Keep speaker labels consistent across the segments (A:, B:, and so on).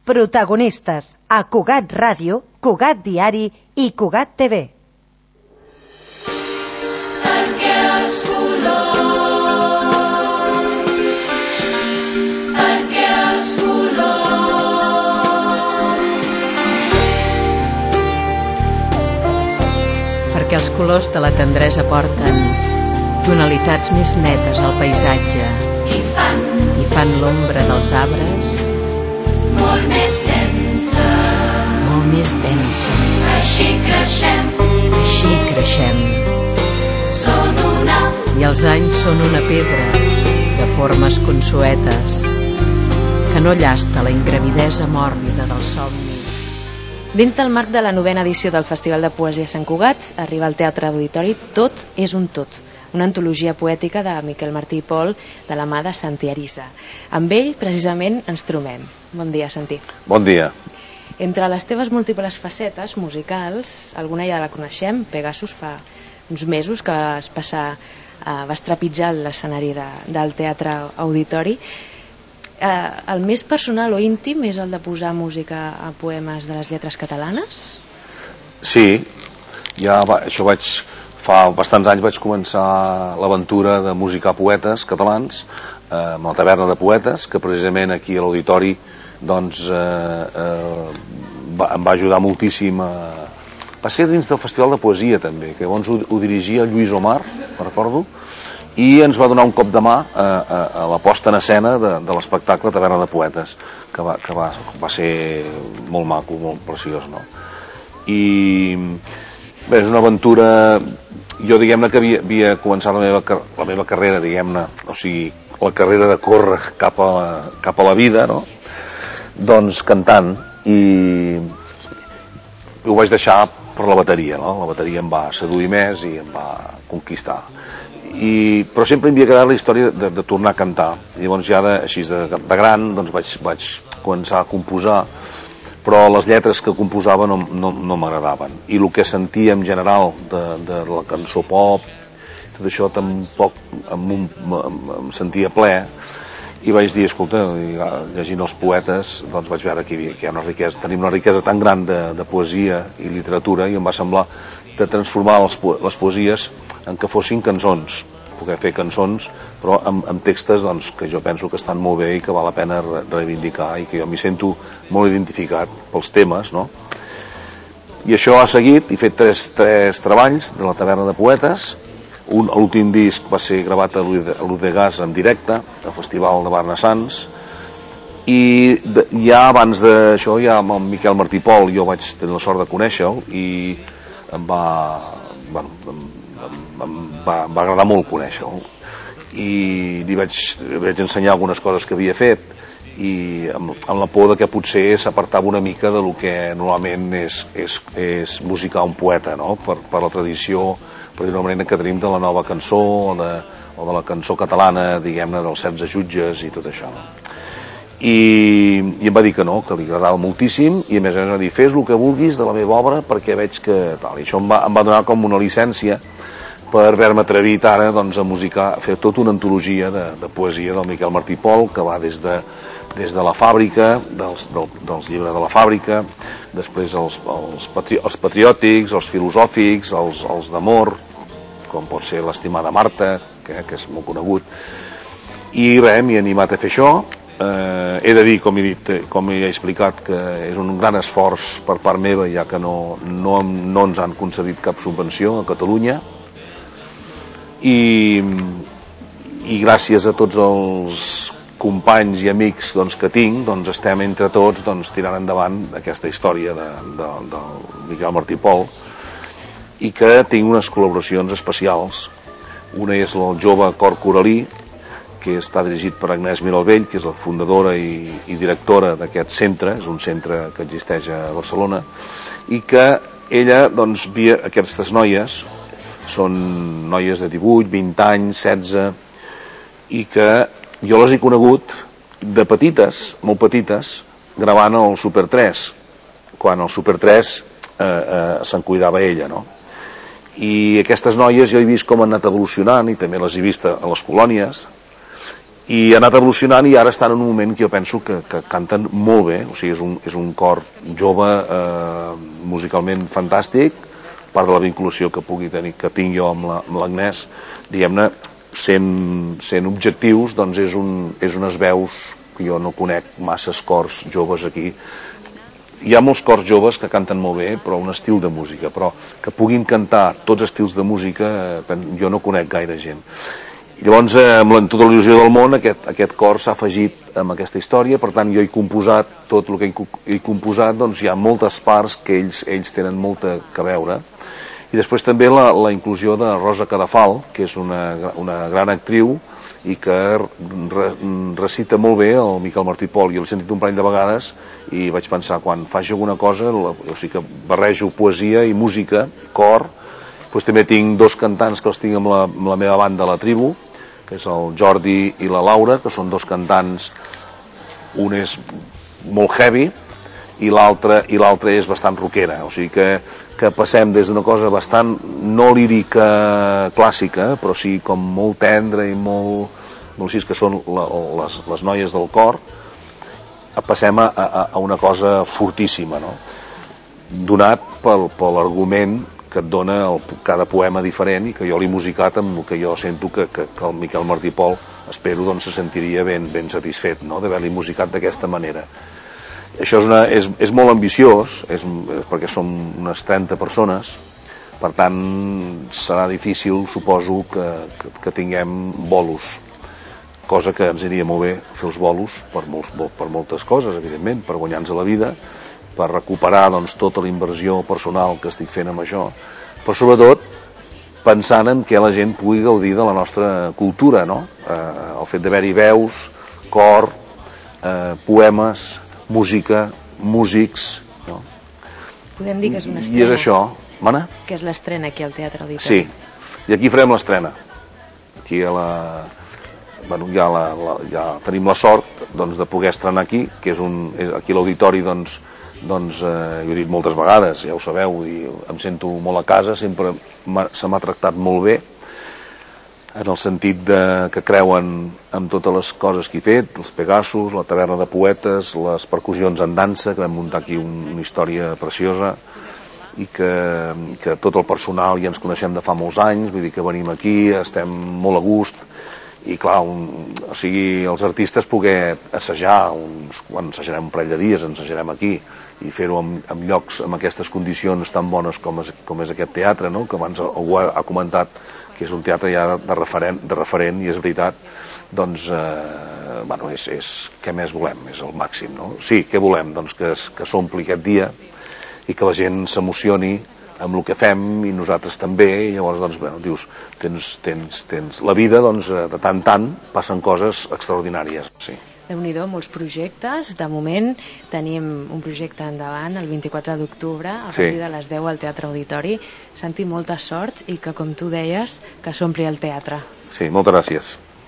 A: Protagonistes a Cugat Ràdio, Cugat Diari i Cugat TV.
B: Perquè els colors, perquè els colors.
C: Perquè els colors de la tendresa porten tonalitats més netes al paisatge
B: I
C: fan l'ombra dels arbres
B: molt més densa.
C: molt més densa.
B: Així creixem, són una.
C: I els anys són una pedra de formes consuetes que no llasta la ingravidesa mòrbida del somni.
D: Dins del marc de la 9ª edició del Festival de Poesia Sant Cugat arriba al Teatre Auditori Tot és un tot, una antologia poètica de Miquel Martí i Pol de la mà de Santi Arisa. Amb ell, precisament, ens trobem. Bon dia, Santi.
E: Bon dia.
D: Entre les teves múltiples facetes musicals, alguna ja la coneixem. Pegasus fa uns mesos que vas trepitjar l'escenari del Teatre Auditori. El més personal o íntim és el de posar música a poemes de les lletres catalanes?
E: Sí, això fa bastants anys vaig començar l'aventura de musicar poetes catalans amb la Taverna de Poetes, que precisament aquí a l'Auditori doncs em va ajudar moltíssim. Va ser dins del Festival de Poesia també, que llavors ho dirigia Lluís Omar, me'n recordo, i ens va donar un cop de mà a la posta en escena de l'espectacle Taverna de Poetes, que va ser molt maco, molt preciós, no? I bé, és una aventura. Jo, diguem-ne, que havia començat la meva carrera, diguem-ne, o sigui, la carrera de córrer cap a la vida, no? Doncs cantant, i ho vaig deixar per la bateria, no? La bateria em va seduir més i em va conquistar. Però sempre em havia quedat la història de tornar a cantar. Llavors ja així de gran doncs vaig començar a composar, però les lletres que composava no m'agradaven, i el que sentia en general de la cançó pop, tot això tampoc em sentia ple, i vaig dir, escolta, llegint els poetes doncs vaig veure que hi ha una riquesa, tenim una riquesa tan gran de poesia i literatura, i em va semblar de transformar les poesies en que fossin cançons, poder fer cançons però amb textos doncs, que jo penso que estan molt bé i que val la pena reivindicar, i que jo m'hi sento molt identificat pels temes, no? I això ha seguit. He fet tres treballs de la Taverna de Poetes. L'últim disc va ser gravat a l'Udegas en directe al Festival de Barna-Sants, i ja abans d'això, ja amb el Miquel Martí i Pol, jo vaig tenir la sort de conèixer-lo i em va agradar molt conèixer-lo, i li vaig ensenyar algunes coses que havia fet, i amb la por que potser s'apartava una mica de lo que normalment és musicar un poeta, no? Per la tradició, per dir-ho d'una manera, que tenim de la nova cançó o de la cançó catalana, diguem-ne, dels 16 jutges i tot això, no? I em va dir que no, que li agradava moltíssim, i a més va dir, fes el que vulguis de la meva obra perquè veig que tal. I això em va donar com una llicència per haver-me atrevit ara doncs, a musicar, a fer tota una antologia de poesia del Miquel Martí i Pol, que va des de la fàbrica, dels llibres de la fàbrica, després els patriòtics, els filosòfics, els d'amor, com pot ser l'estimada Marta, que és molt conegut, i res, m'he animat a fer això. He de dir, com he explicat, que és un gran esforç per part meva, ja que no ens han concedit cap subvenció a Catalunya, i gràcies a tots els companys i amics doncs, que tinc, doncs, estem entre tots tirant endavant aquesta història del Miquel Martí i Pol, i que tinc unes col·laboracions especials. Una és el Jove Cor Coralí, que està dirigit per Agnès Miralbell, que és la fundadora i directora d'aquest centre, és un centre que existeix a Barcelona, i que ella, doncs, aquestes noies, són noies de 18, 20 anys, 16, i que jo les he conegut de petites, molt petites, gravant el Super 3, quan el Super 3 se'n cuidava ella, no? I aquestes noies jo he vist com han anat evolucionant, i també les he vist a les colònies, i ha anat evolucionant i ara estan en un moment que jo penso que canten molt bé, o sigui, és un cor jove, musicalment fantàstic, part de la vinculació que pugui tenir, que tinc jo amb l'Agnès, diguem-ne, sent objectius, doncs és unes veus que jo no conec masses cors joves aquí. Hi ha molts cors joves que canten molt bé, però un estil de música, però que puguin cantar tots estils de música, jo no conec gaire gent. I llavors, amb tota la il·lusió del món, aquest cor s'ha afegit amb aquesta història, per tant, jo he composat tot el que he composat, doncs hi ha moltes parts que ells tenen molta que veure. I després també la inclusió de Rosa Cadafal, que és una gran actriu i que recita molt bé el Miquel Martí Pol. Jo l'he sentit un parell de vegades i vaig pensar, quan faci alguna cosa, o sigui que barrejo poesia i música, cor. Després també tinc dos cantants que els tinc amb la meva banda, La Tribu, que és el Jordi i la Laura, que són dos cantants, un és molt heavy i l'altre és bastant rockera, o sigui que passem des d'una cosa bastant no lírica clàssica, però sí com molt tendra i molt així, que són les noies del cor, passem a una cosa fortíssima, no? Donat per l'argument que et dona cada poema diferent i que jo l'he musicat amb el que jo sento que el Miquel Martí Pol, espero, doncs, se sentiria ben satisfet, no?, d'haver-li musicat d'aquesta manera. Això és molt ambiciós, perquè som unes 30 persones, per tant serà difícil, suposo, que tinguem bolos, cosa que ens aniria molt bé fer els bolos per moltes coses, evidentment, per guanyar-nos la vida, per recuperar, doncs, tota la inversió personal que estic fent amb això, però sobretot pensant en que la gent pugui gaudir de la nostra cultura, no? El fet d'haver-hi veus, cor, poemes, música, músics, no?
D: Podem dir que és una estrena.
E: I és això, mana?
D: Que és l'estrena aquí al Teatre Auditori.
E: Sí, i aquí farem l'estrena. Aquí ja tenim la sort, doncs, de poder estrenar aquí, que és aquí l'auditori, doncs, jo he dit moltes vegades, ja ho sabeu, i em sento molt a casa, sempre se m'ha tractat molt bé, en el sentit que creuen en totes les coses que he fet, els Pegasus, la taverna de poetes, les percussions en dansa, que vam muntar aquí una història preciosa, i que tot el personal ja ens coneixem de fa molts anys, vull dir que venim aquí, estem molt a gust, i clar, o sigui, els artistes poder assajar, quan assajarem un parell de dies, ensajarem aquí, i fer-ho en llocs amb aquestes condicions tan bones com és aquest teatre, no?, que abans algú ha comentat que és un teatre ja de referent, i és veritat, doncs, què més volem? És el màxim, no? Sí, què volem? Doncs que s'ompli aquest dia i que la gent s'emocioni amb el que fem, i nosaltres també, i llavors, doncs, dius, tens la vida, doncs, de tant en tant passen coses extraordinàries, sí.
D: Déu-n'hi-do, molts projectes. De moment tenim un projecte endavant el 24 d'octubre a partir de les 10 al Teatre Auditori. Santi, molta sort i que, com tu deies, que s'ompli el teatre.
E: Sí, moltes gràcies.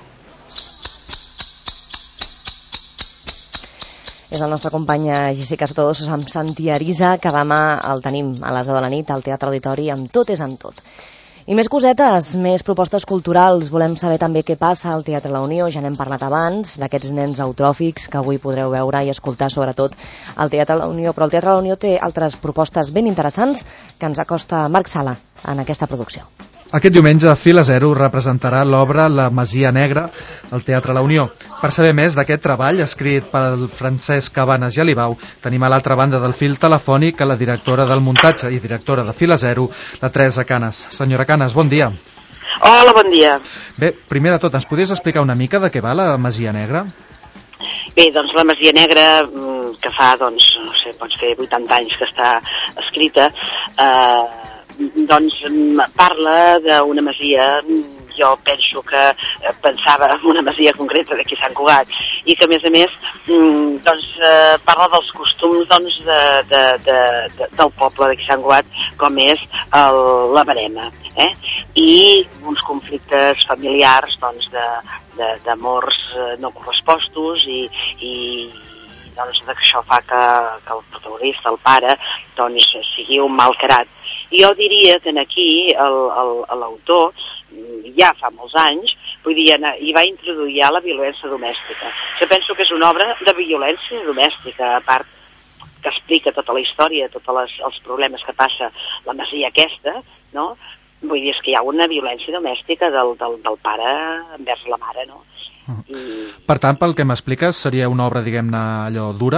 F: És la nostra companya Jessica Sotodos amb Santi Arisa, que demà el tenim a les 10 de la nit al Teatre Auditori amb Tot és en tot. I més cosetes, més propostes culturals. Volem saber també què passa al Teatre La Unió. Ja n'hem parlat abans, d'aquests nens eutròfics que avui podreu veure i escoltar sobretot al Teatre La Unió. Però el Teatre La Unió té altres propostes ben interessants que ens acosta Marc Sala en aquesta producció.
G: Aquest diumenge, Fila Zero representarà l'obra La Masia Negra al Teatre La Unió. Per saber més d'aquest treball, escrit pel Francesc Cabanes i Alibau, tenim a l'altra banda del fil telefònic a la directora del muntatge i directora de Fila Zero, la Teresa Canes. Senyora Canes, bon dia.
H: Hola, bon dia.
G: Bé, primer de tot, ens podries explicar una mica de què va la Masia Negra?
H: Bé, doncs la Masia Negra, que fa, doncs, no sé, pots fer 80 anys que està escrita, doncs parla d'una masia, jo penso que pensava en una masia concreta d'aquí Sant Cugat, i que a més doncs parla dels costums, doncs, del poble d'aquí Sant Cugat, com és la verema, i uns conflictes familiars, doncs, d'amors no correspostos, i doncs això fa que el protagonista, el pare, doncs sigui un malcarat. I jo diria que aquí l'autor ja fa molts anys, vull dir, i va introduir ja la violència domèstica. Jo penso que és una obra de violència domèstica, a part que explica tota la història, tots els problemes que passa la masia aquesta, no? Vull dir, és que hi ha una violència domèstica del pare envers la mare, no?
G: Per tant, pel que m'expliques, seria una obra, diguem-ne, allò dura?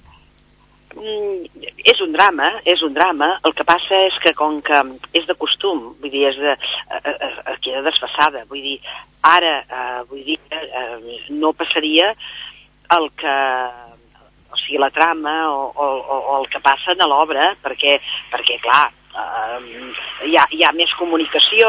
H: És un drama, el que passa és que com que és de costum, vull dir, queda desfasada, vull dir, ara, no passaria el que, o sigui, la trama o el que passa a l'obra, perquè clar, hi ha més comunicació,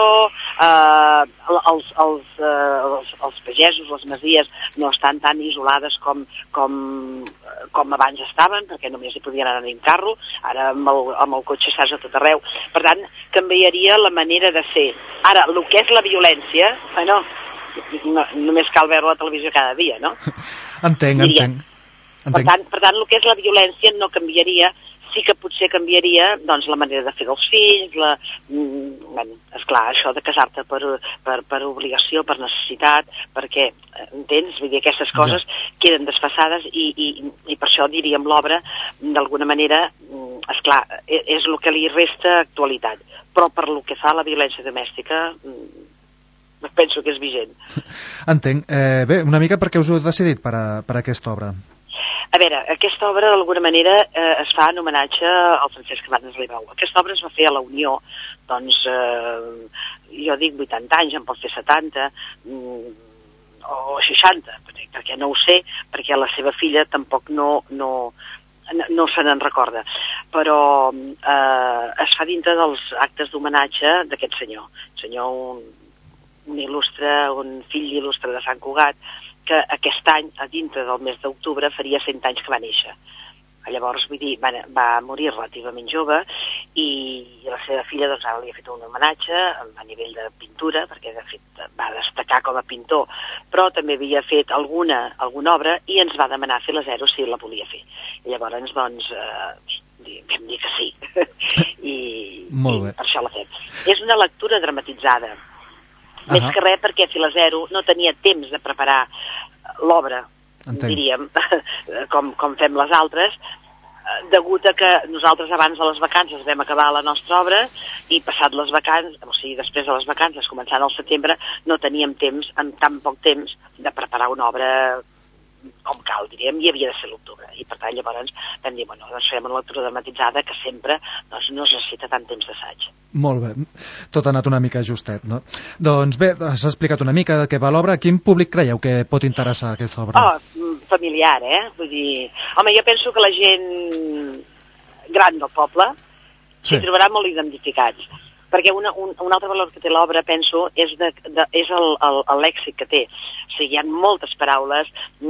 H: els pagesos, les masies no estan tan isolades com abans estaven, perquè només hi podien anar en carro, ara amb el cotxe estàs a tot arreu. Per tant, canviaria la manera de ser. Ara, el que és la violència, bueno, només cal veure la televisió cada dia, no?
G: Entenc.
H: Per tant, el que és la violència no canviaria, sí que potser canviaria doncs, la manera de fer dels fills, esclar, això de casar-te per obligació, per necessitat, perquè, entens? Vull dir, aquestes coses queden desfasades i per això diríem l'obra, d'alguna manera, esclar, és el que li resta actualitat, però per lo que fa a la violència domèstica penso que és vigent.
G: Entenc. Bé, una mica per què us heu decidit per aquesta obra?
H: A veure, aquesta obra d'alguna manera es fa en homenatge al Francesc Cabanes Libau. Aquesta obra es va fer a la Unió, doncs jo dic 80 anys, en pot fer 70 o 60, perquè no ho sé, perquè la seva filla tampoc no se n'en recorda, però es fa dintre dels actes d'homenatge d'aquest senyor. Un il·lustre, un fill il·lustre de Sant Cugat, que aquest any, a dintre del mes d'octubre, faria 100 anys que va néixer. Llavors, vull dir, va morir relativament jove i la seva filla, doncs, ara li ha fet un homenatge a nivell de pintura, perquè, de fet, va destacar com a pintor, però també havia fet alguna obra i ens va demanar fer la 0 si la volia fer. I llavors, doncs, vam dir que sí. I per això l'ha fet. És una lectura dramatitzada. Més que res perquè Fila 0 no tenia temps de preparar l'obra, diríem, com fem les altres, degut a que nosaltres abans de les vacances vam acabar la nostra obra i passat les vacances, o sigui, després de les vacances, començant al setembre, no teníem temps, en tan poc temps, de preparar una obra com cal, diríem, i havia de ser l'octubre. I per tant, llavors vam dir, bueno, doncs fem una lectura dramatitzada que sempre doncs, no es necessita tant temps d'assaig.
G: Molt bé, tot ha anat una mica justet, no? Doncs bé, has explicat una mica de què va l'obra. Quin públic creieu que pot interessar aquesta obra?
H: Familiar, Vull dir, home, jo penso que la gent gran del poble s'hi trobarà molt identificats. Perquè un altre valor que té l'obra, penso, és el lèxic que té. O sigui, hi ha moltes paraules,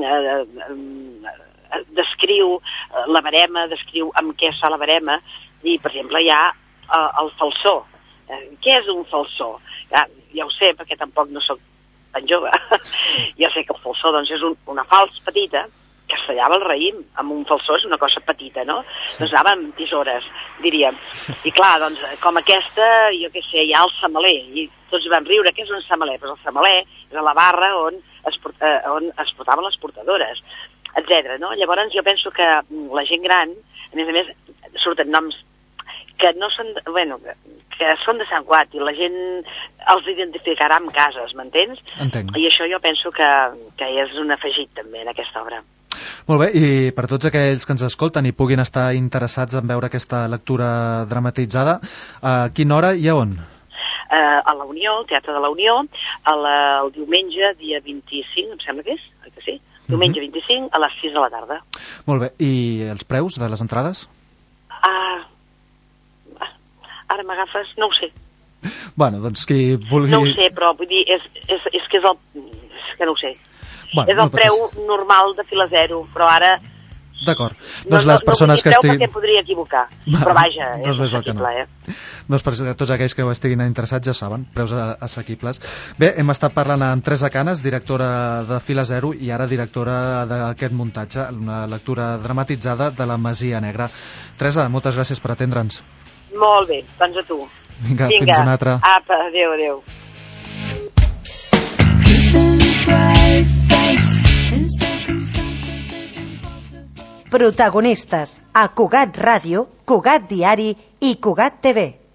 H: descriu la barema, descriu amb què es fa la barema, i, per exemple, hi ha el falsó. Què és un falsó? Ja ho sé, perquè tampoc no soc tan jove. Ja sé que el falsó doncs, és una falç petita, que es tallava el raïm, amb un falsó és una cosa petita, no? Doncs anava amb tisores, diríem. I clar, doncs, com aquesta, jo què sé, hi ha el semaler, i tots van riure, què és un semaler? Doncs el semaler és a la barra on es portaven les portadores, etc. No? Llavors jo penso que la gent gran, a més, surten noms que no són, que són de Sant Cugat i la gent els identificarà amb cases, m'entens?
G: Entenc.
H: I això jo penso que és un afegit també en aquesta obra.
G: Molt bé, i per tots aquells que ens escolten i puguin estar interessats en veure aquesta lectura dramatitzada, a quina hora i a on?
H: A la Unió, al Teatre de la Unió, el diumenge, dia 25, em sembla que és, que sí? Diumenge 25 a les 6 de la tarda.
G: Molt bé, i els preus de les entrades?
H: Ara m'agafes, no ho sé.
G: Bueno, doncs qui vulgui...
H: No ho sé, però vull dir, és que no ho sé.
G: Bueno,
H: és el preu normal de Fila 0, però ara...
G: D'acord. Doncs les persones que estiguin...
H: perquè podria equivocar, però vaja, és assequible,
G: Doncs per tots aquells que ho estiguin interessats ja saben, preus assequibles. Bé, hem estat parlant amb Teresa Canes, directora de Fila 0 i ara directora d'aquest muntatge, una lectura dramatitzada de la Masia Negra. Teresa, moltes gràcies per atendre'ns.
H: Molt bé, doncs a tu.
G: Vinga, fins una altra.
H: Apa, adéu.
A: Protagonistes a Cugat Ràdio, Cugat Diari i Cugat TV.